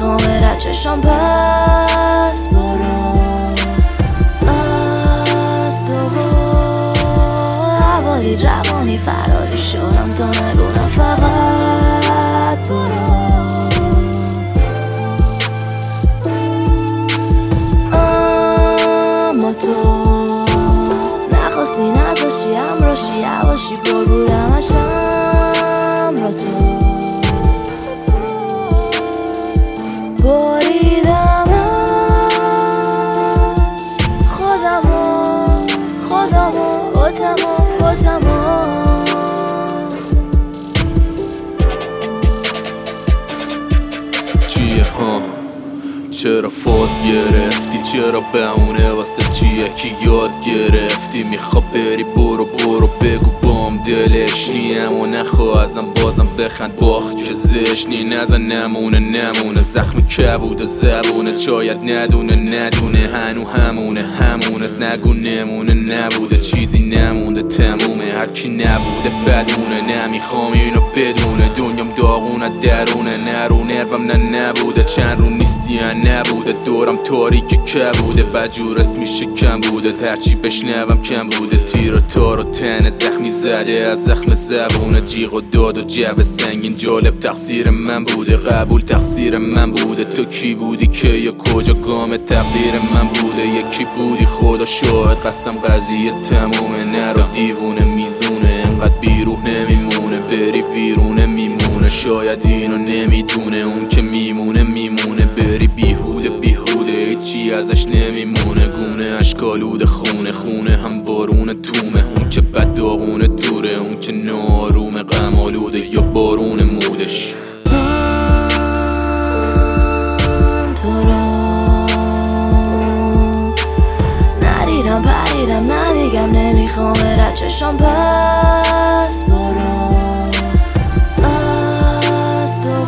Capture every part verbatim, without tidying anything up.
نمیخوام رد چشام پس برو از تو حوالی روانی فراری شدم تا نگونم فقط برو اما تو نخواستی نذاشتی همراشی یواشی پر بودم اشم را تو بریدم از خودمو خودمو باتمو باتمو چیه ها چرا فاز گرفتی چرا بمونه واسه چیه کی یاد گرفتی میخوا بری برو برو بگو بام دلش نیم و نخوا ازم بازم بخند باخت که زشنی نزن نمونه نمونه زخم کبود زبونه شاید ندونه ندونه هنو همونه همونه نگو نمونه نبوده چیزی نمونده تمومه هرکی نبوده بدونه نمیخوام اینو بدونه دنیام داغونه درونه نرو نروم نه نبوده چند رو نیستی نبوده دورم تاریک کبوده بجور اسمی شکم بوده ترچی بشنوم کم بوده تیر و تار و تن زخمی زده از زخم زبونه جیغ و داد و جو سنگین جالب تقصیر من بوده قبول تقصیر من بوده تو کی بودی که یا کجا گام تقدیر من بوده یکی بودی خدا شاهد قسم قضیه تمومه نرو دیوونه میزونه انقدر بیروح نمیمونه بری ویرونه میمونه شاید اینو نمیدونه اون که میمونه میمونه بری بیهوده بیهوده هیچی ازش نمیمونه گونه اشکالوده خونه خونه هم بارون تومه اون که بد داغونه دوره اون که نارومه غم آلوده یا بارون مودش من تو رو ندیدم پریدم ندیگم نمیخوام رد چشام پس برو از تو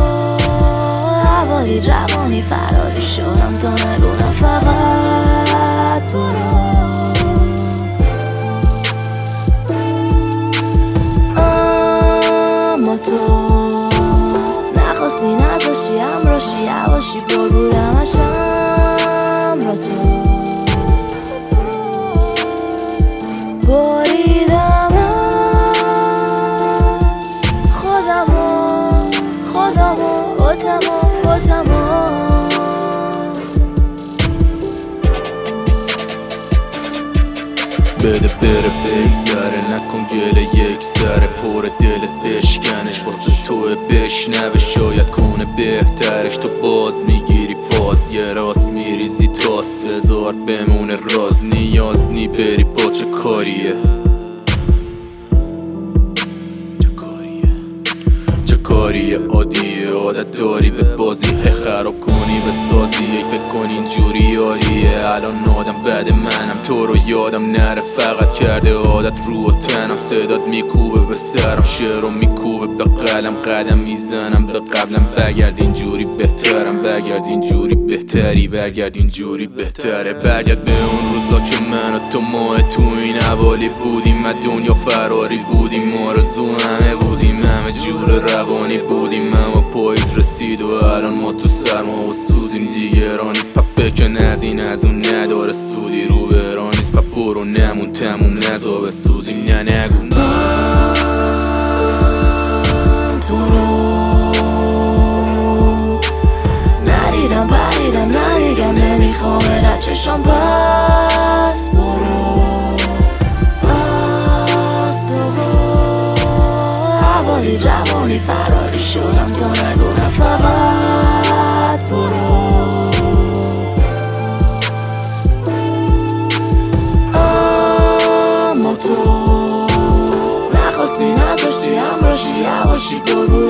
حوالی روانی فراری شدم تا نگونم فقط برو اما تو نخواستی نذاشتی همراشی یواشی پر بودم اشم را تو بریدم از خودمو خودمو باتمو باتمو بده بره بگذره نکن گله یک سره پر دلت بشکنش واسه توه بشنوه شاید کنه بهترش تو باز میگیری فاز یه راست میریزی تاس بذار بمونه راز نیاز نی بری با چه کاریه چه کاریه چه کاریه عادیه عادت داری به بازی هی خراب کنی به سازی هی فکر کنی اینجوری یاریه الان آدم بعد منم تو رو یادم نره فقط کرده عادت رو و تنم صدات میکوبه به سرم شعرو میکوبه به قلم قدم میزنم به قبلم برگرد اینجوری بهترم برگرد اینجوری بهتری برگرد اینجوری بهتره برگرد به اون روزا که من و تو ماه تو این حوالی بودیم از دنیا فراری بودیم آرزو همه بودیم همه جور روانی بودیم اما پاییز رسید و الان ما تو سرما و سوزیم دیگه رانیست پا بکن از این از اون نداره سودی رو به رانیست پا برو نمون تموم نزا بسوزیم نه نگو من تو رو ندیدم پریدم ندیگم نمیخوام رد چشام پس برو از تو حوالی روانی فراری شدم تا نگونم فقط برو اما تو نخواستی نذاشتی همراشی یواشی پر